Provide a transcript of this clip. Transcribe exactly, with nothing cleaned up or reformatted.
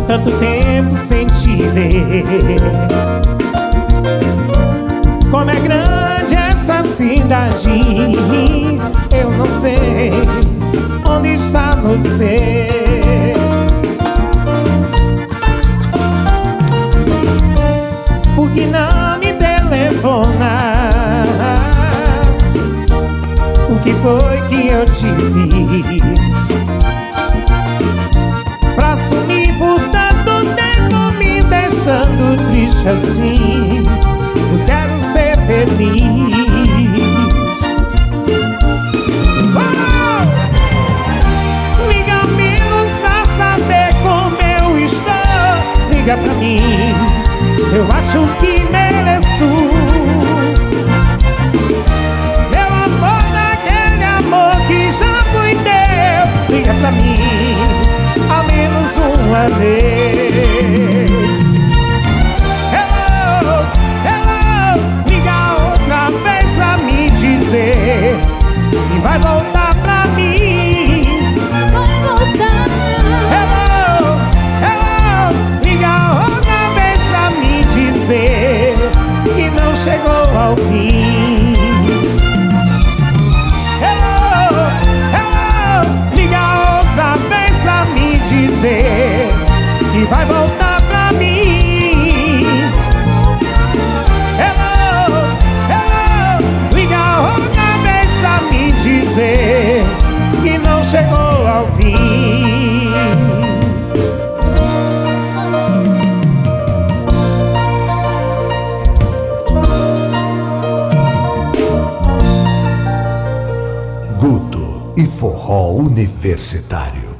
tanto tempo sem te ver. Como é grande essa cidade, eu não sei onde está você. Por que não me telefona? O que foi que eu te fiz pra sumir por tanto tempo, me deixando triste assim? Eu quero ser feliz. Oh! Liga menos pra saber como eu estou. Liga pra mim, eu acho que mereço. Meu amor, naquele amor que já fui teu. Liga pra mim, ao menos uma vez. Hello, hello, liga outra vez pra me dizer que vai voltar pra mim. Vai voltar. Hello, hello, liga outra vez pra me dizer que não chegou ao fim. Hello, hello, liga outra vez pra me dizer que vai voltar pra mim. Hello, hello, liga outra vez pra me dizer que não chegou ao fim. Guto e Forró Universitário.